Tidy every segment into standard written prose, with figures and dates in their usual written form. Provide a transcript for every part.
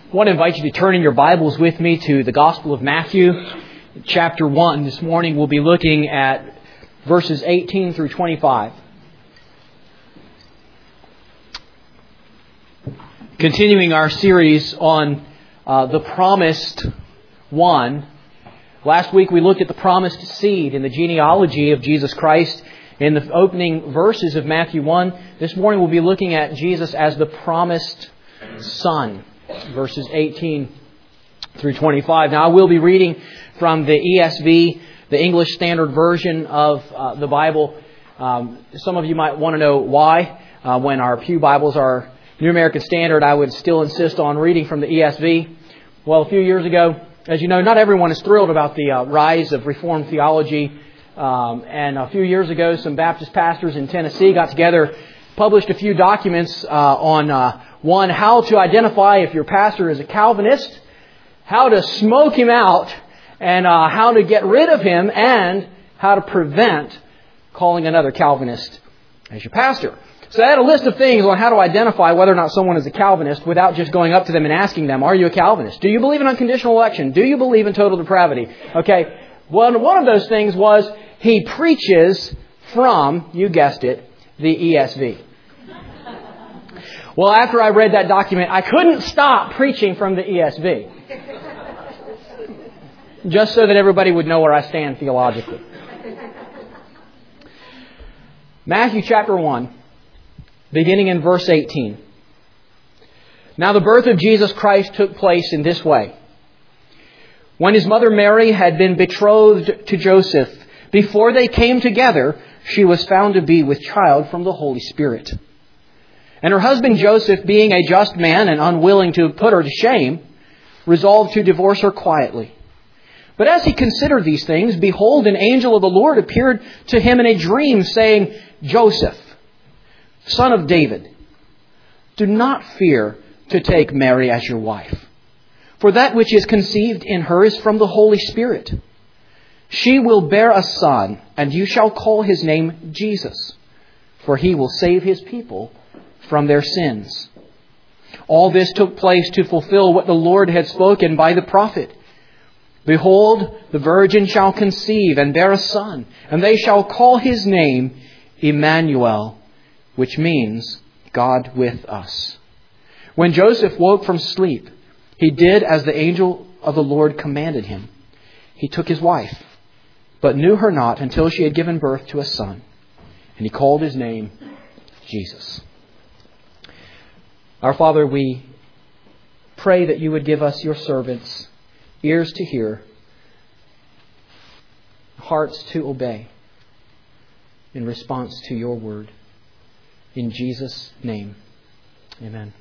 I want to invite you to turn in your Bibles with me to the Gospel of Matthew, chapter 1. This morning we'll be looking at verses 18 through 25. Continuing our series on the promised one. Last week we looked at the promised seed in the genealogy of Jesus Christ in the opening verses of Matthew 1. This morning we'll be looking at Jesus as the promised Son. Verses 18 through 25. Now I will be reading from the ESV, the English Standard Version of the Bible. Some of you might want to know why. When our pew Bibles are New American Standard, I would still insist on reading from the ESV. Well, a few years ago, as you know, not everyone is thrilled about the rise of Reformed theology. And a few years ago, some Baptist pastors in Tennessee got together, published a few documents on one, how to identify if your pastor is a Calvinist, how to smoke him out, and how to get rid of him, and how to prevent calling another Calvinist as your pastor. So I had a list of things on how to identify whether or not someone is a Calvinist without just going up to them and asking them, are you a Calvinist? Do you believe in unconditional election? Do you believe in total depravity? Okay, one of those things was he preaches from, you guessed it, the ESV. Well, after I read that document, I couldn't stop preaching from the ESV. Just so that everybody would know where I stand theologically. Matthew chapter 1, beginning in verse 18. Now the birth of Jesus Christ took place in this way. When his mother Mary had been betrothed to Joseph, before they came together, she was found to be with child from the Holy Spirit. And her husband Joseph, being a just man and unwilling to put her to shame, resolved to divorce her quietly. But as he considered these things, behold, an angel of the Lord appeared to him in a dream, saying, Joseph, son of David, do not fear to take Mary as your wife, for that which is conceived in her is from the Holy Spirit. She will bear a son, and you shall call his name Jesus, for he will save his people from their sins. All this took place to fulfill what the Lord had spoken by the prophet. Behold, the virgin shall conceive and bear a son, and they shall call his name Emmanuel, which means God with us. When Joseph woke from sleep, he did as the angel of the Lord commanded him. He took his wife, but knew her not until she had given birth to a son, and he called his name Jesus. Our Father, we pray that you would give us, your servants, ears to hear, hearts to obey in response to your word. In Jesus' name, amen.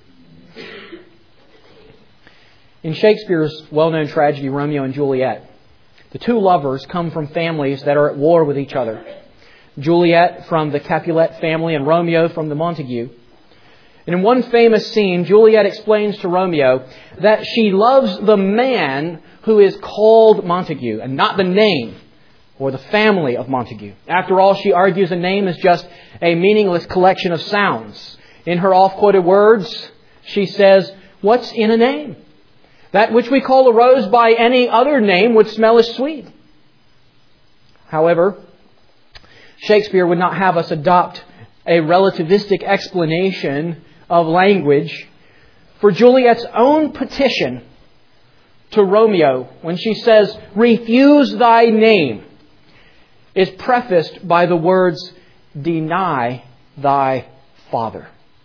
In Shakespeare's well-known tragedy, Romeo and Juliet, the two lovers come from families that are at war with each other. Juliet from the Capulet family and Romeo from the Montague. And in one famous scene, Juliet explains to Romeo that she loves the man who is called Montague and not the name or the family of Montague. After all, she argues a name is just a meaningless collection of sounds. In her oft-quoted words, she says, what's in a name? That which we call a rose by any other name would smell as sweet. However, Shakespeare would not have us adopt a relativistic explanation of language, for Juliet's own petition to Romeo, when she says, refuse thy name, is prefaced by the words, deny thy father.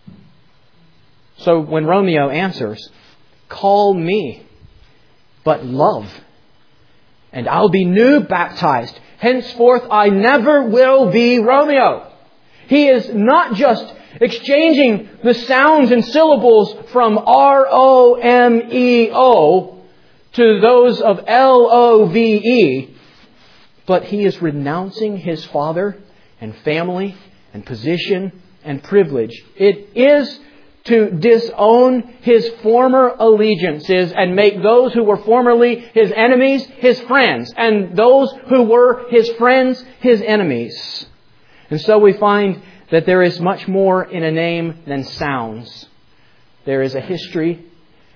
So when Romeo answers, call me, but love, and I'll be new baptized. Henceforth I never will be Romeo. He is not just exchanging the sounds and syllables from R-O-M-E-O to those of L-O-V-E, but he is renouncing his father and family and position and privilege. It is to disown his former allegiances and make those who were formerly his enemies his friends, and those who were his friends his enemies. And so we find that there is much more in a name than sounds. There is a history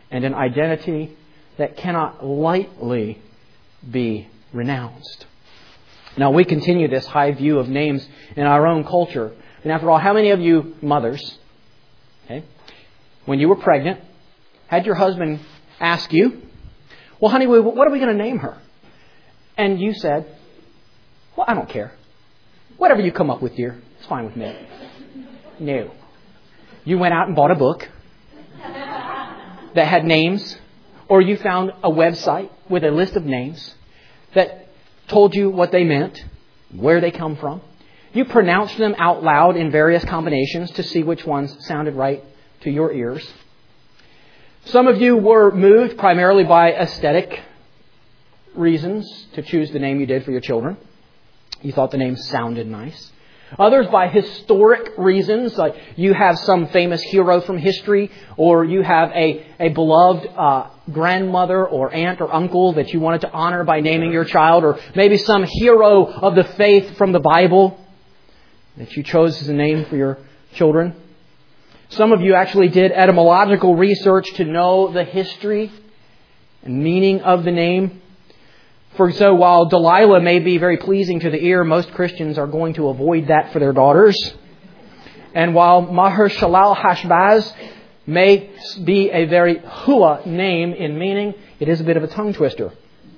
and an identity that cannot lightly be renounced. Now, we continue this high view of names in our own culture. And after all, how many of you mothers, when you were pregnant, had your husband ask you, well, honey, what are we going to name her? And you said, well, I don't care. Whatever you come up with, dear, it's fine with me. No. You went out and bought a book that had names, or you found a website with a list of names that told you what they meant, where they come from. You pronounced them out loud in various combinations to see which ones sounded right to your ears. Some of you were moved primarily by aesthetic reasons to choose the name you did for your children. You thought the name sounded nice. Others by historic reasons, like you have some famous hero from history, or you have a beloved grandmother or aunt or uncle that you wanted to honor by naming your child, or maybe some hero of the faith from the Bible that you chose as a name for your children. Some of you actually did etymological research to know the history and meaning of the name. For so, while Delilah may be very pleasing to the ear, most Christians are going to avoid that for their daughters. And while Maher-Shalal-Hash-Baz may be a very hua name in meaning, it is a bit of a tongue twister.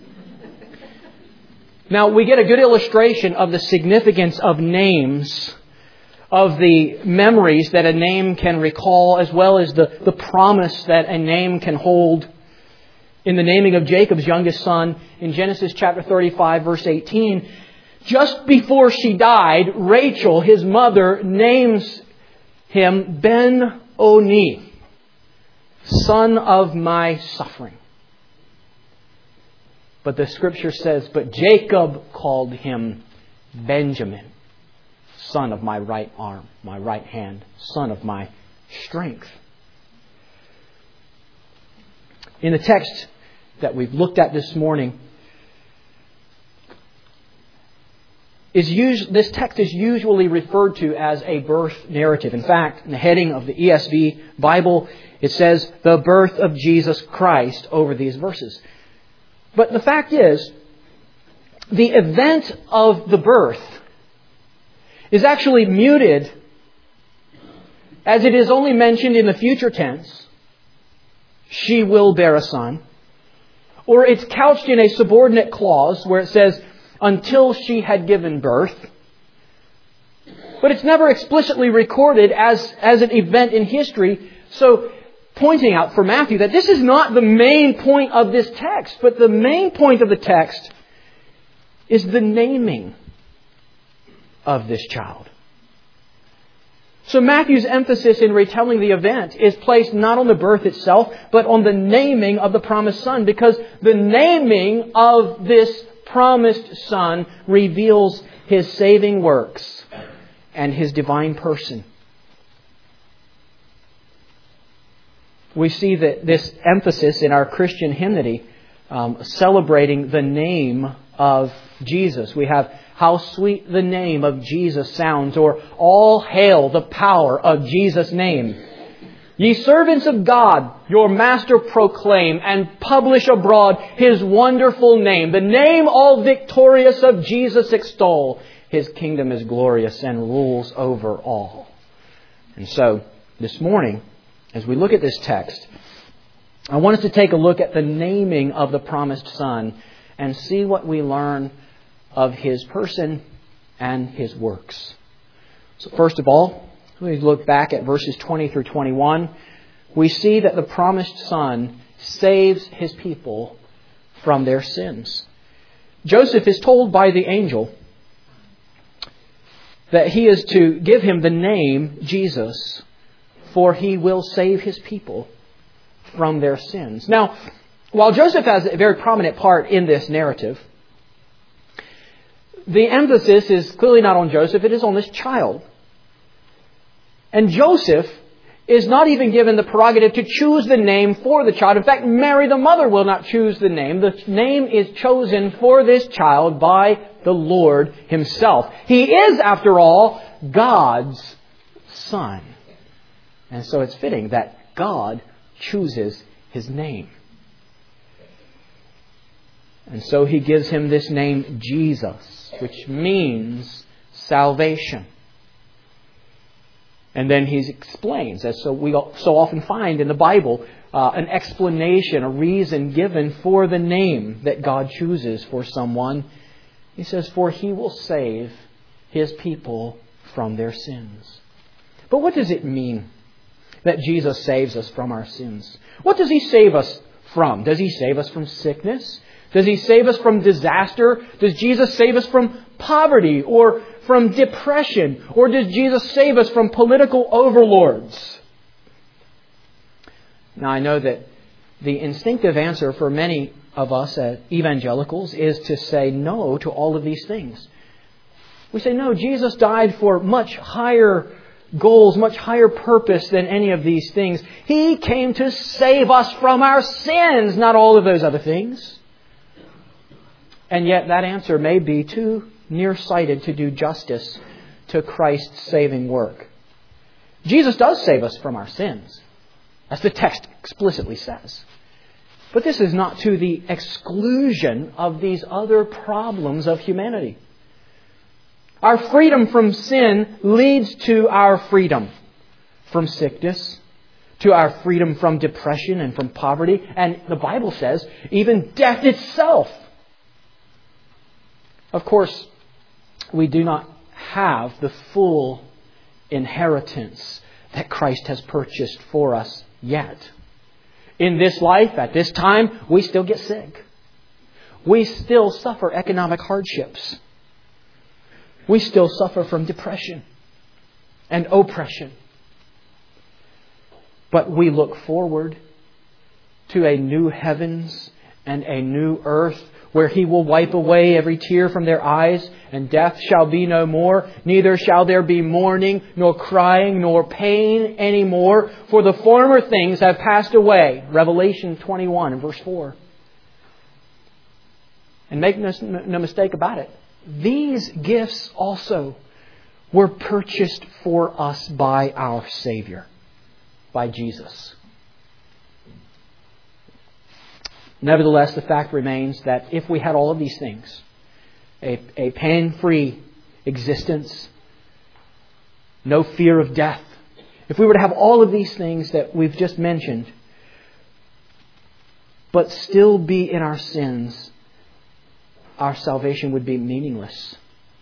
Now, we get a good illustration of the significance of names, of the memories that a name can recall, as well as the promise that a name can hold. In the naming of Jacob's youngest son, in Genesis chapter 35, verse 18, just before she died, Rachel, his mother, names him Ben-Oni, son of my suffering. But the Scripture says, but Jacob called him Benjamin, son of my right arm, my right hand, son of my strength. In the text that we've looked at this morning, this text is usually referred to as a birth narrative. In fact, in the heading of the ESV Bible, it says the birth of Jesus Christ over these verses. But the fact is, the event of the birth is actually muted, as it is only mentioned in the future tense, she will bear a son. Or it's couched in a subordinate clause where it says, until she had given birth. But it's never explicitly recorded as an event in history. So, pointing out for Matthew that this is not the main point of this text, but the main point of the text is the naming of this child. So Matthew's emphasis in retelling the event is placed not on the birth itself, but on the naming of the promised son, because the naming of this promised son reveals His saving works and His divine person. We see that this emphasis in our Christian hymnody, celebrating the name of Jesus. We have how sweet the name of Jesus sounds, or all hail the power of Jesus' name. Ye servants of God, your Master proclaim and publish abroad His wonderful name. The name all victorious of Jesus extol. His kingdom is glorious and rules over all. And so, this morning, as we look at this text, I want us to take a look at the naming of the promised Son and see what we learn of His person and His works. So first of all, we look back at verses 20 through 21. We see that the promised Son saves His people from their sins. Joseph is told by the angel that he is to give him the name Jesus, for He will save His people from their sins. Now, while Joseph has a very prominent part in this narrative, the emphasis is clearly not on Joseph, it is on this child. And Joseph is not even given the prerogative to choose the name for the child. In fact, Mary, the mother, will not choose the name. The name is chosen for this child by the Lord Himself. He is, after all, God's Son. And so it's fitting that God chooses His name. And so He gives Him this name Jesus, which means salvation. And then He explains, as we so often find in the Bible, an explanation, a reason given for the name that God chooses for someone. He says, for He will save His people from their sins. But what does it mean that Jesus saves us from our sins? What does He save us from? Does He save us from sickness? Does He save us from disaster? Does Jesus save us from poverty or from depression? Or does Jesus save us from political overlords? Now, I know that the instinctive answer for many of us as evangelicals is to say no to all of these things. We say, no, Jesus died for much higher goals, much higher purpose than any of these things. He came to save us from our sins, not all of those other things. And yet that answer may be too nearsighted to do justice to Christ's saving work. Jesus does save us from our sins, as the text explicitly says. But this is not to the exclusion of these other problems of humanity. Our freedom from sin leads to our freedom from sickness, to our freedom from depression and from poverty, and the Bible says even death itself. Of course, we do not have the full inheritance that Christ has purchased for us yet. In this life, at this time, we still get sick. We still suffer economic hardships. We still suffer from depression and oppression. But we look forward to a new heavens and a new earth, where He will wipe away every tear from their eyes, and death shall be no more. Neither shall there be mourning, nor crying, nor pain any more, for the former things have passed away. Revelation 21 and verse 4. And make no mistake about it, these gifts also were purchased for us by our Savior, by Jesus. Nevertheless, the fact remains that if we had all of these things, a pain-free existence, no fear of death, if we were to have all of these things that we've just mentioned, but still be in our sins, our salvation would be meaningless.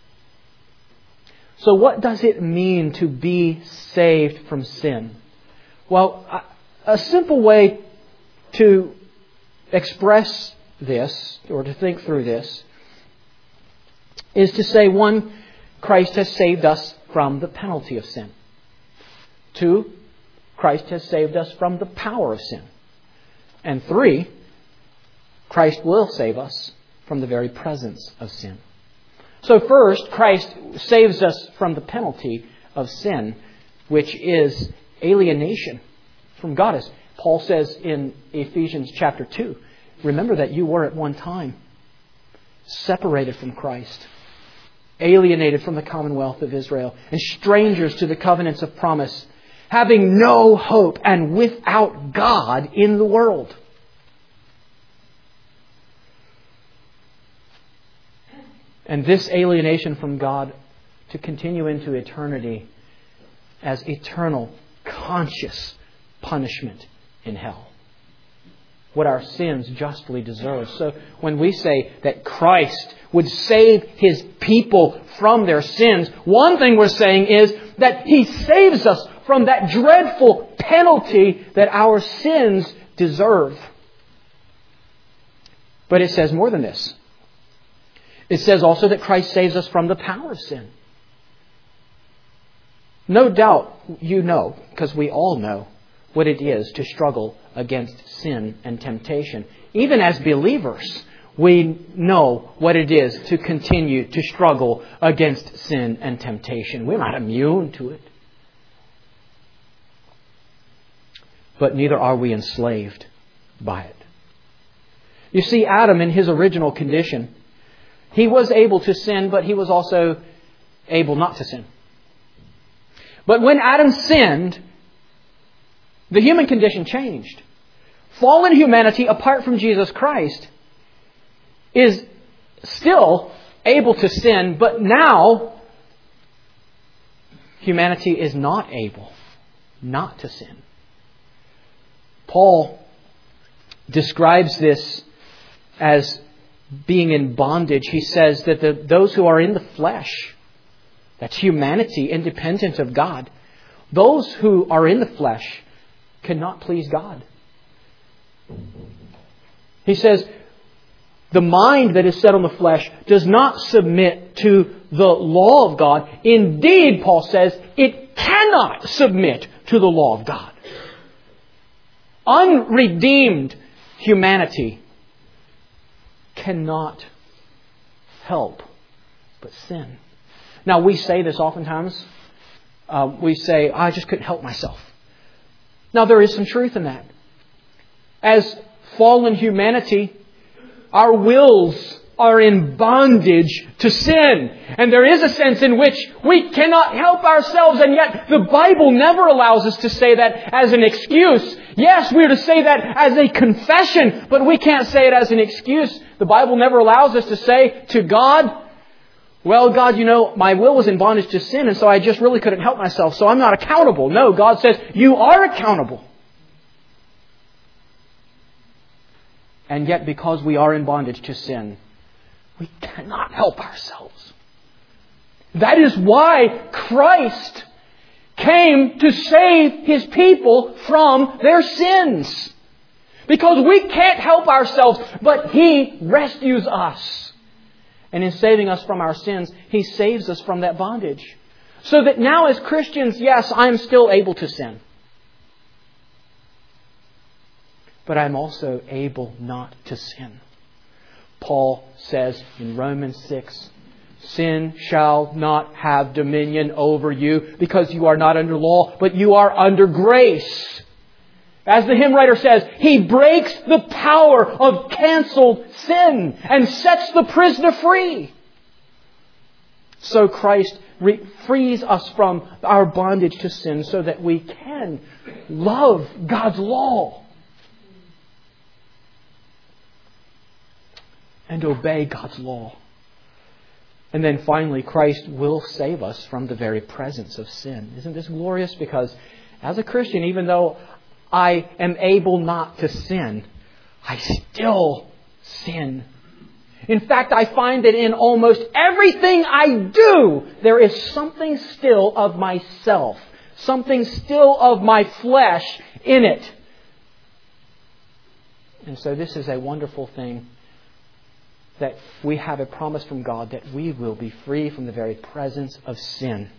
So what does it mean to be saved from sin? Well, a simple way to express this, or to think through this, is to say, 1, Christ has saved us from the penalty of sin. 2, Christ has saved us from the power of sin. And 3, Christ will save us from the very presence of sin. So first, Christ saves us from the penalty of sin, which is alienation from God. As Paul says in Ephesians chapter 2, remember that you were at one time separated from Christ, alienated from the commonwealth of Israel, and strangers to the covenants of promise, having no hope and without God in the world. And this alienation from God to continue into eternity as eternal, conscious punishment in hell. What our sins justly deserve. So when we say that Christ would save His people from their sins, one thing we're saying is that He saves us from that dreadful penalty that our sins deserve. But it says more than this. It says also that Christ saves us from the power of sin. No doubt you know, because we all know, what it is to struggle against sin and temptation. Even as believers, we know what it is to continue to struggle against sin and temptation. We're not immune to it. But neither are we enslaved by it. You see, Adam in his original condition, he was able to sin, but he was also able not to sin. But when Adam sinned, the human condition changed. fallen humanity, apart from Jesus Christ, is still able to sin, but now humanity is not able not to sin. Paul describes this as being in bondage. He says that those who are in the flesh, that's humanity independent of God, those who are in the flesh cannot please God. He says, the mind that is set on the flesh does not submit to the law of God. Indeed, Paul says, it cannot submit to the law of God. Unredeemed humanity cannot help but sin. Now, we say this oftentimes. We say, I just couldn't help myself. Now, there is some truth in that. As fallen humanity, our wills are in bondage to sin. And there is a sense in which we cannot help ourselves. And yet the Bible never allows us to say that as an excuse. Yes, we are to say that as a confession, but we can't say it as an excuse. The Bible never allows us to say to God, well, God, my will was in bondage to sin, and so I just really couldn't help myself, so I'm not accountable. No, God says, you are accountable. And yet, because we are in bondage to sin, we cannot help ourselves. That is why Christ came to save His people from their sins. Because we can't help ourselves, but He rescues us. And in saving us from our sins, He saves us from that bondage. So that now as Christians, yes, I am still able to sin. But I'm also able not to sin. Paul says in Romans 6, sin shall not have dominion over you because you are not under law, but you are under grace. As the hymn writer says, He breaks the power of canceled sin and sets the prisoner free. So Christ frees us from our bondage to sin so that we can love God's law and obey God's law. And then finally, Christ will save us from the very presence of sin. Isn't this glorious? Because as a Christian, even though I am able not to sin, I still sin. In fact, I find that in almost everything I do, there is something still of myself, something still of my flesh in it. And so this is a wonderful thing, that we have a promise from God that we will be free from the very presence of sin.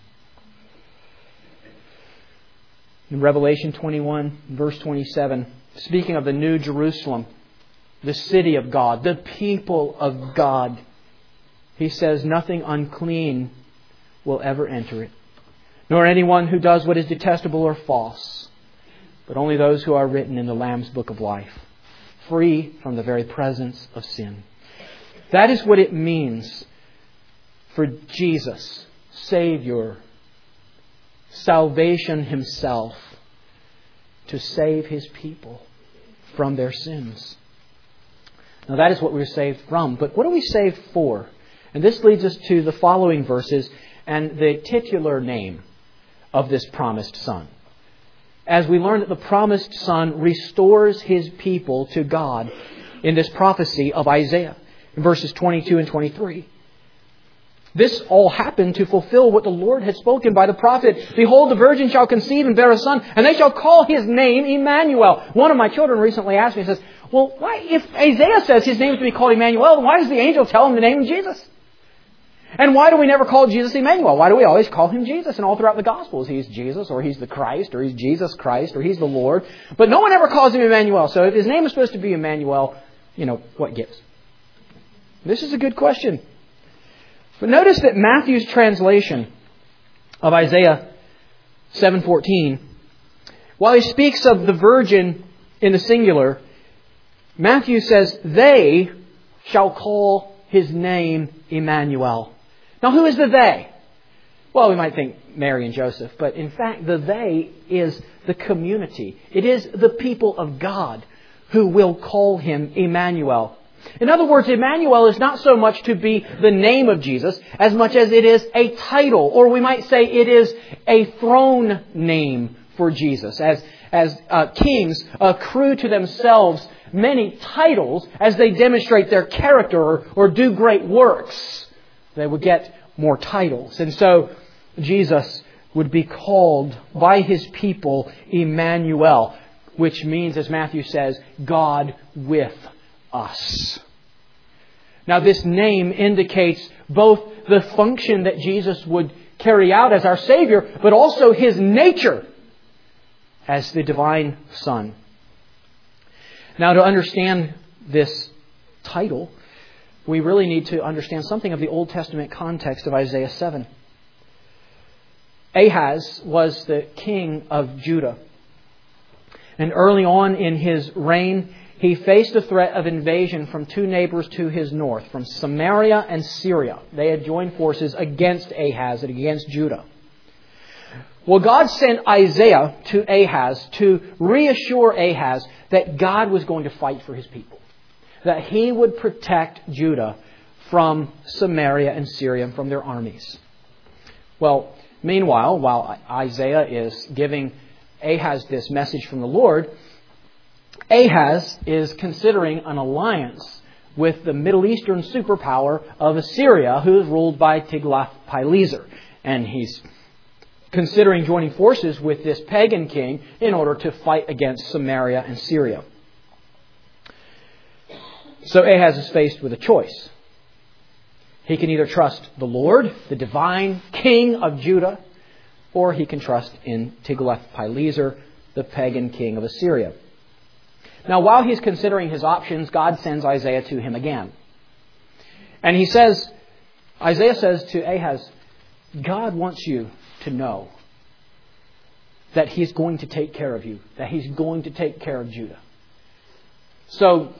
In Revelation 21, verse 27, speaking of the New Jerusalem, the city of God, the people of God, He says, nothing unclean will ever enter it, nor anyone who does what is detestable or false, but only those who are written in the Lamb's book of life, free from the very presence of sin. That is what it means for Jesus, Savior, salvation Himself, to save His people from their sins. Now that is what we're saved from. But what are we saved for? And this leads us to the following verses and the titular name of this promised Son. As we learn that the promised Son restores His people to God in this prophecy of Isaiah in verses 22 and 23. This all happened to fulfill what the Lord had spoken by the prophet. Behold, the virgin shall conceive and bear a son, and they shall call His name Emmanuel. One of my children recently asked me, he says, well, why, if Isaiah says His name is to be called Emmanuel, then why does the angel tell him the name of Jesus? And why do we never call Jesus Emmanuel? Why do we always call Him Jesus? And all throughout the Gospels, He's Jesus, or He's the Christ, or He's Jesus Christ, or He's the Lord. But no one ever calls Him Emmanuel. So if His name is supposed to be Emmanuel, what gives? This is a good question. But notice that Matthew's translation of Isaiah 7:14, while he speaks of the virgin in the singular, Matthew says, they shall call His name Emmanuel. Now, who is the they? Well, we might think Mary and Joseph, but in fact, the they is the community. It is the people of God who will call him Emmanuel. In other words, Emmanuel is not so much to be the name of Jesus as much as it is a title, or we might say it is a throne name for Jesus. As kings accrue to themselves many titles as they demonstrate their character or do great works, they would get more titles. And so Jesus would be called by His people Emmanuel, which means, as Matthew says, God with us. Now, this name indicates both the function that Jesus would carry out as our Savior, but also His nature as the divine Son. Now, to understand this title, we really need to understand something of the Old Testament context of Isaiah 7. Ahaz was the king of Judah. And early on in his reign, he faced a threat of invasion from two neighbors to his north, from Samaria and Syria. They had joined forces against Ahaz and against Judah. Well, God sent Isaiah to Ahaz to reassure Ahaz that God was going to fight for His people, that He would protect Judah from Samaria and Syria and from their armies. Well, meanwhile, while Isaiah is giving Ahaz this message from the Lord, Ahaz is considering an alliance with the Middle Eastern superpower of Assyria, who is ruled by Tiglath-Pileser. And he's considering joining forces with this pagan king in order to fight against Samaria and Syria. So Ahaz is faced with a choice. He can either trust the Lord, the divine king of Judah, or he can trust in Tiglath-Pileser, the pagan king of Assyria. Now, while he's considering his options, God sends Isaiah to him again. And Isaiah says to Ahaz, God wants you to know that He's going to take care of you, that He's going to take care of Judah. So,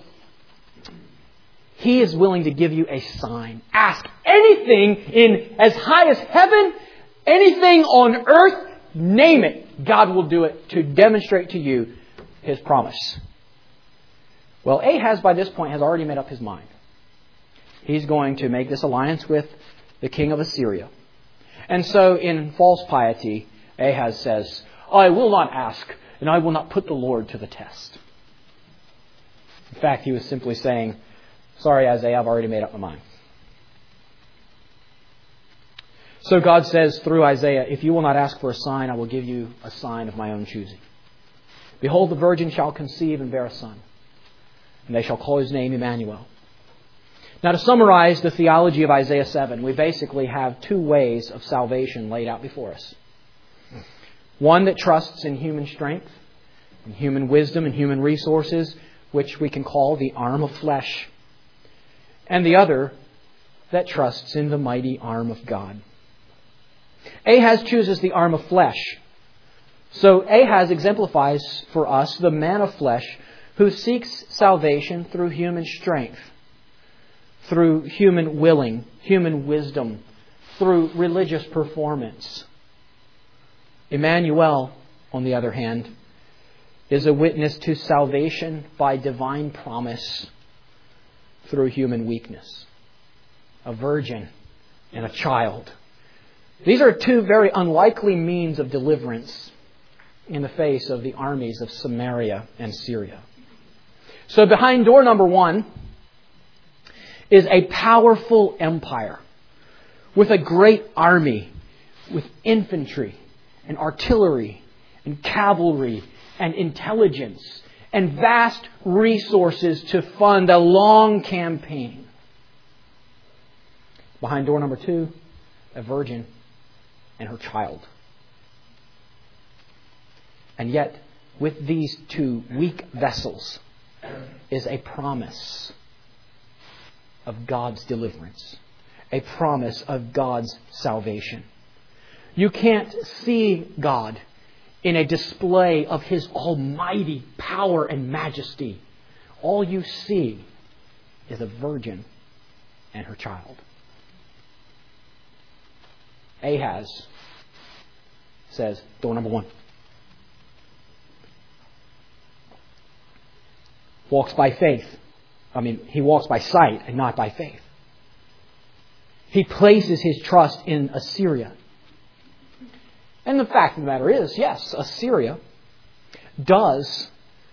He is willing to give you a sign. Ask anything in as high as heaven, anything on earth, name it. God will do it to demonstrate to you His promise. Well, Ahaz by this point has already made up his mind. He's going to make this alliance with the king of Assyria. And so in false piety, Ahaz says, I will not ask, and I will not put the Lord to the test. In fact, he was simply saying, sorry, Isaiah, I've already made up my mind. So God says through Isaiah, if you will not ask for a sign, I will give you a sign of my own choosing. Behold, the virgin shall conceive and bear a son, and they shall call his name Emmanuel. Now, to summarize the theology of Isaiah 7, we basically have two ways of salvation laid out before us. One that trusts in human strength, in human wisdom, and human resources, which we can call the arm of flesh. And the other that trusts in the mighty arm of God. Ahaz chooses the arm of flesh. So Ahaz exemplifies for us the man of flesh who seeks salvation through human strength, through human willing, human wisdom, through religious performance. Emmanuel, on the other hand, is a witness to salvation by divine promise through human weakness. A virgin and a child. These are two very unlikely means of deliverance in the face of the armies of Samaria and Syria. So behind door number one is a powerful empire with a great army, with infantry and artillery and cavalry and intelligence and vast resources to fund a long campaign. Behind door number two, a virgin and her child. And yet, with these two weak vessels is a promise of God's deliverance, a promise of God's salvation. You can't see God in a display of His almighty power and majesty. All you see is a virgin and her child. Ahaz says, door number one. walks by faith. He walks by sight and not by faith. He places his trust in Assyria. And the fact of the matter is, yes, Assyria does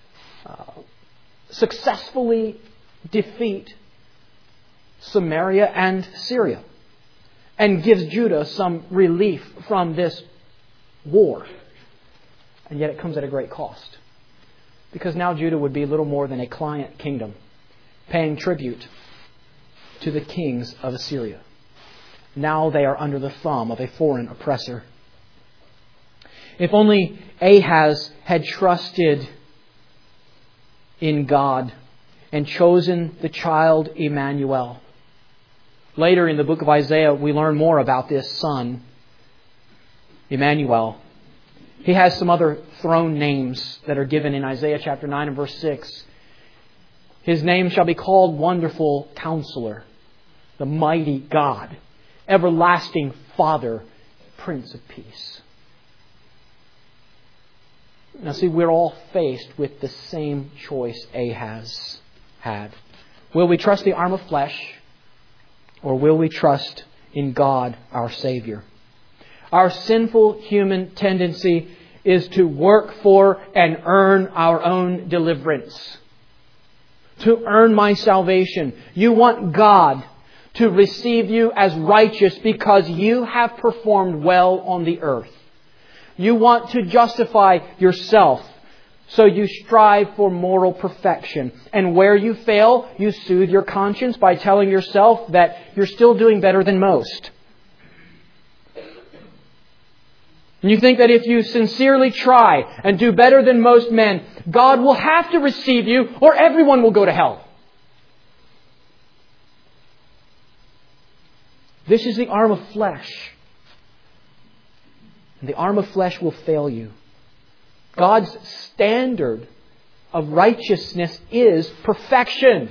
successfully defeat Samaria and Syria and gives Judah some relief from this war. And yet it comes at a great cost. Because now Judah would be little more than a client kingdom, paying tribute to the kings of Assyria. Now they are under the thumb of a foreign oppressor. If only Ahaz had trusted in God and chosen the child Emmanuel. Later in the book of Isaiah, we learn more about this son, Emmanuel. He has some other throne names that are given in Isaiah chapter 9 and verse 6. His name shall be called Wonderful Counselor, the Mighty God, Everlasting Father, Prince of Peace. Now see, we're all faced with the same choice Ahaz had. Will we trust the arm of flesh, or will we trust in God, our Savior? Our sinful human tendency is to work for and earn our own deliverance. To earn my salvation. You want God to receive you as righteous because you have performed well on the earth. You want to justify yourself, so you strive for moral perfection. And where you fail, you soothe your conscience by telling yourself that you're still doing better than most. And you think that if you sincerely try and do better than most men, God will have to receive you or everyone will go to hell. This is the arm of flesh. And the arm of flesh will fail you. God's standard of righteousness is perfection.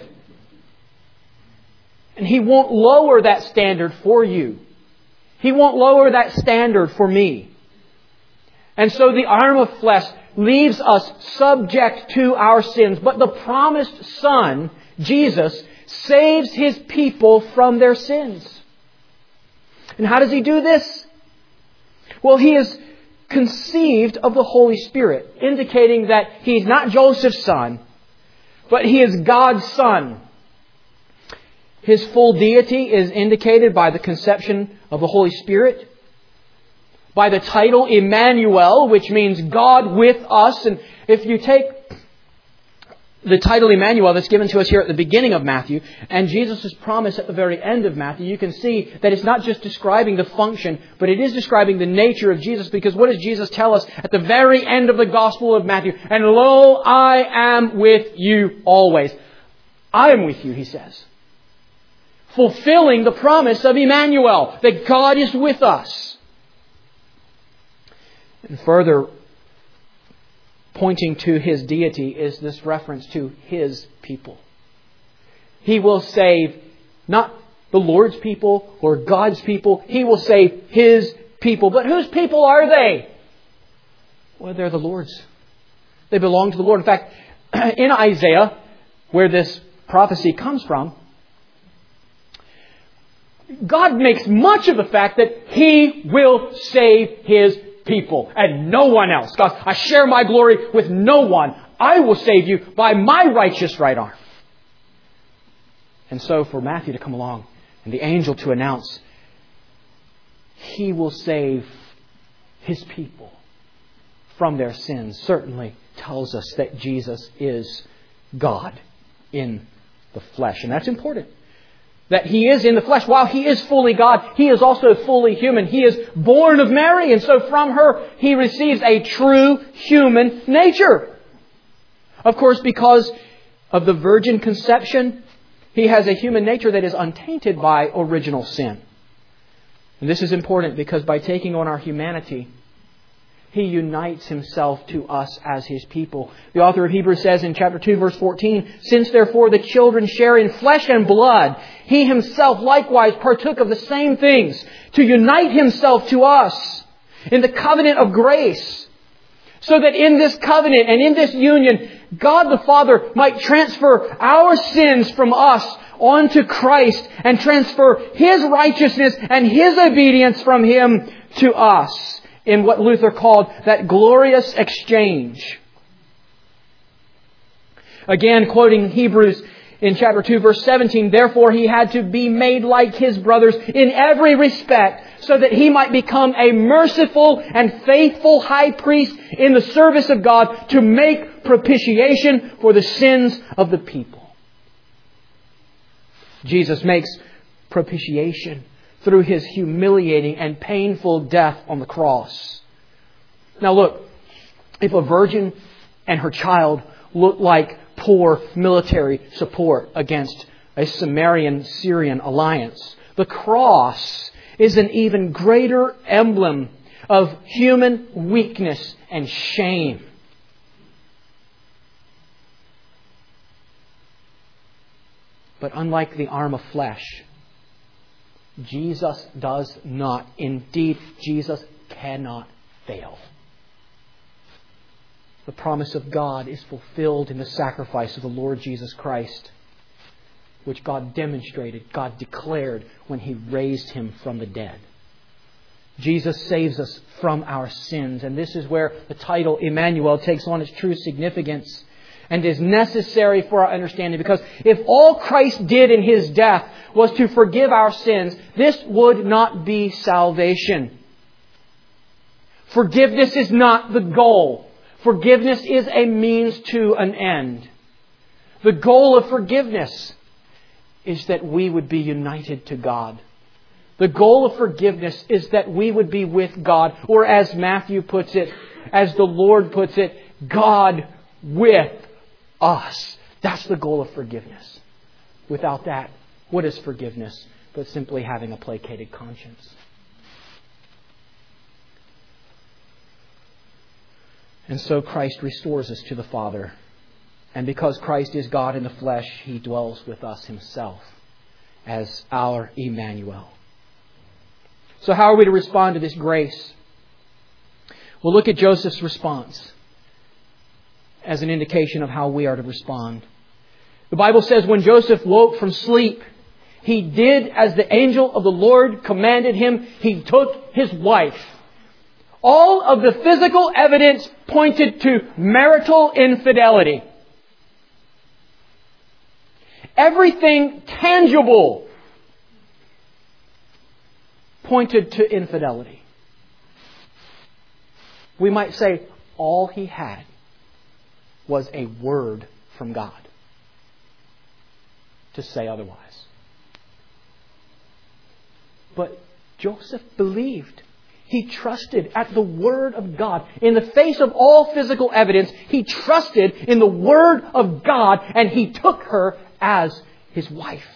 And He won't lower that standard for you. He won't lower that standard for me. And so the arm of flesh leaves us subject to our sins. But the promised Son, Jesus, saves His people from their sins. And how does He do this? Well, He is conceived of the Holy Spirit, indicating that He's not Joseph's son, but He is God's Son. His full deity is indicated by the conception of the Holy Spirit, by the title Emmanuel, which means God with us. And if you take the title Emmanuel that's given to us here at the beginning of Matthew and Jesus' promise at the very end of Matthew, you can see that it's not just describing the function, but it is describing the nature of Jesus. Because what does Jesus tell us at the very end of the Gospel of Matthew? And lo, I am with you always. I am with you, He says. Fulfilling the promise of Emmanuel, that God is with us. And further, pointing to His deity is this reference to His people. He will save not the Lord's people or God's people. He will save His people. But whose people are they? Well, they're the Lord's. They belong to the Lord. In fact, in Isaiah, where this prophecy comes from, God makes much of the fact that He will save His people and no one else. God, I share my glory with no one. I will save you by my righteous right arm. And so for Matthew to come along and the angel to announce He will save His people from their sins certainly tells us that Jesus is God in the flesh. And that's important. That He is in the flesh. While He is fully God, He is also fully human. He is born of Mary, and so from her He receives a true human nature. Of course, because of the virgin conception, He has a human nature that is untainted by original sin. And this is important because by taking on our humanity, He unites Himself to us as His people. The author of Hebrews says in chapter 2, verse 14, "Since therefore the children share in flesh and blood, He Himself likewise partook of the same things, to unite Himself to us in the covenant of grace, So that in this covenant and in this union, God the Father might transfer our sins from us onto Christ and transfer His righteousness and His obedience from Him to us in what Luther called that glorious exchange. Again, quoting Hebrews in chapter 2, verse 17, therefore He had to be made like His brothers in every respect, so that He might become a merciful and faithful high priest in the service of God to make propitiation for the sins of the people. Jesus makes propitiation through His humiliating and painful death on the cross. Now look, if a virgin and her child look like poor military support against a Sumerian-Syrian alliance, the cross is an even greater emblem of human weakness and shame. But unlike the arm of flesh, Jesus does not. Indeed, Jesus cannot fail. The promise of God is fulfilled in the sacrifice of the Lord Jesus Christ, which God demonstrated, God declared when He raised Him from the dead. Jesus saves us from our sins, and this is where the title Emmanuel takes on its true significance and is necessary for our understanding. Because if all Christ did in His death was to forgive our sins, this would not be salvation. Forgiveness is not the goal. Forgiveness is a means to an end. The goal of forgiveness is that we would be united to God. The goal of forgiveness is that we would be with God, or as Matthew puts it, as the Lord puts it, God with us. That's the goal of forgiveness. Without that, what is forgiveness but simply having a placated conscience? And so Christ restores us to the Father. And because Christ is God in the flesh, He dwells with us Himself as our Emmanuel. So how are we to respond to this grace? We'll look at Joseph's response as an indication of how we are to respond. The Bible says when Joseph woke from sleep, he did as the angel of the Lord commanded him. He took his wife. All of the physical evidence pointed to marital infidelity. Everything tangible pointed to infidelity. We might say all he had was a word from God to say otherwise. But Joseph believed. He trusted at the Word of God. In the face of all physical evidence, he trusted in the Word of God, and he took her as his wife.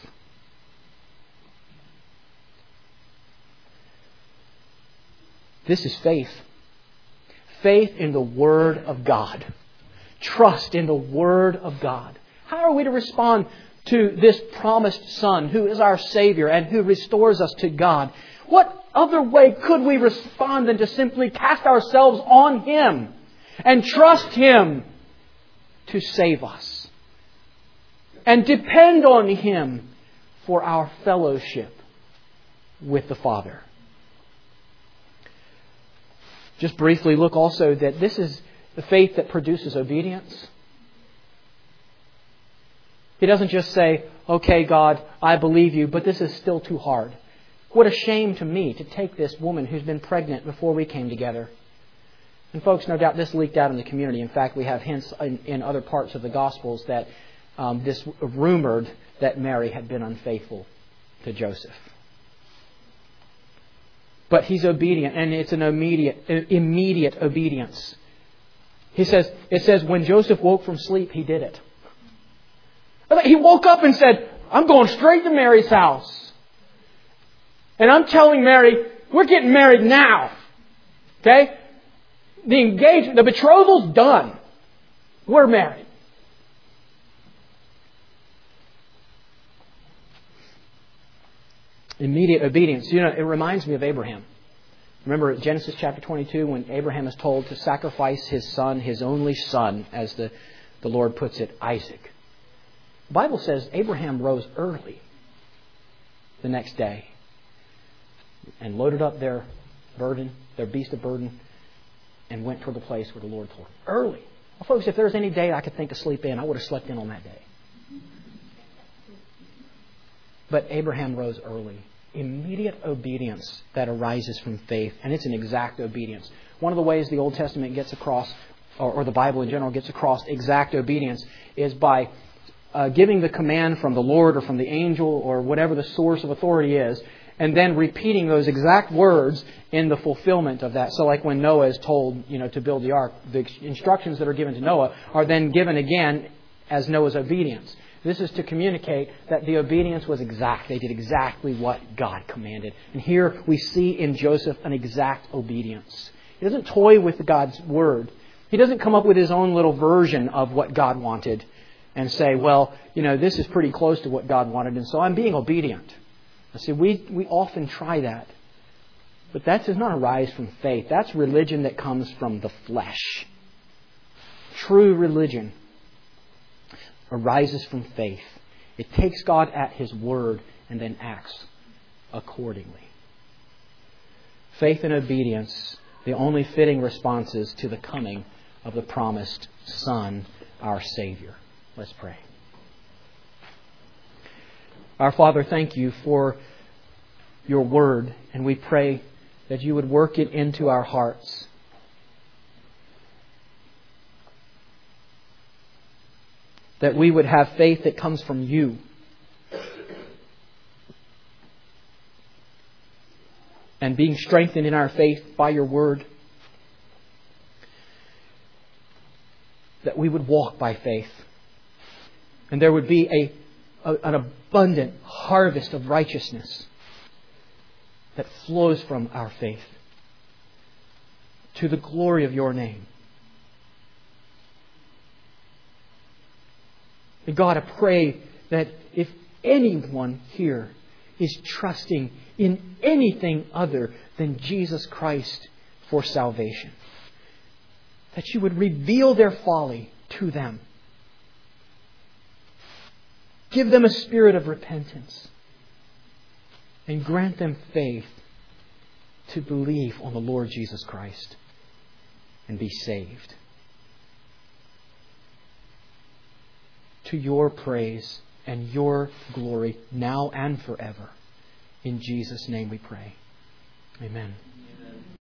This is faith. Faith in the Word of God. Trust in the Word of God. How are we to respond to this promised Son who is our Savior and who restores us to God? What other way could we respond than to simply cast ourselves on Him and trust Him to save us and depend on Him for our fellowship with the Father? Just briefly look also that this is the faith that produces obedience. He doesn't just say, okay, God, I believe you, but this is still too hard. What a shame to me to take this woman who's been pregnant before we came together. And folks, no doubt this leaked out in the community. In fact, we have hints in other parts of the Gospels that this rumored that Mary had been unfaithful to Joseph. But he's obedient, and it's an immediate obedience. It says, when Joseph woke from sleep, he did it. He woke up and said, I'm going straight to Mary's house. And I'm telling Mary, we're getting married now. Okay? The betrothal's done. We're married. Immediate obedience. You know, it reminds me of Abraham. Remember Genesis chapter 22 when Abraham is told to sacrifice his son, his only son, as the Lord puts it, Isaac. The Bible says Abraham rose early the next day and loaded up their burden, their beast of burden, and went toward the place where the Lord told him. Early. Well, folks, if there's any day I could think to sleep in, I would have slept in on that day. But Abraham rose early. Immediate obedience that arises from faith, and it's an exact obedience. One of the ways the Old Testament gets across, or the Bible in general gets across exact obedience, is by giving the command from the Lord or from the angel or whatever the source of authority is, and then repeating those exact words in the fulfillment of that. So like when Noah is told, to build the ark, the instructions that are given to Noah are then given again as Noah's obedience. This is to communicate that the obedience was exact. They did exactly what God commanded. And here we see in Joseph an exact obedience. He doesn't toy with God's word. He doesn't come up with his own little version of what God wanted and say, well, this is pretty close to what God wanted, and so I'm being obedient. I see, we often try that. But that does not arise from faith. That's religion that comes from the flesh. True religion arises from faith. It takes God at His word and then acts accordingly. Faith and obedience, the only fitting responses to the coming of the promised Son, our Savior. Let's pray. Our Father, thank You for Your word, and we pray that You would work it into our hearts. That we would have faith that comes from You. And being strengthened in our faith by Your word. That we would walk by faith. And there would be an abundant harvest of righteousness that flows from our faith to the glory of Your name. And God, I pray that if anyone here is trusting in anything other than Jesus Christ for salvation, that You would reveal their folly to them. Give them a spirit of repentance and grant them faith to believe on the Lord Jesus Christ and be saved. To Your praise and Your glory now and forever. In Jesus' name we pray. Amen.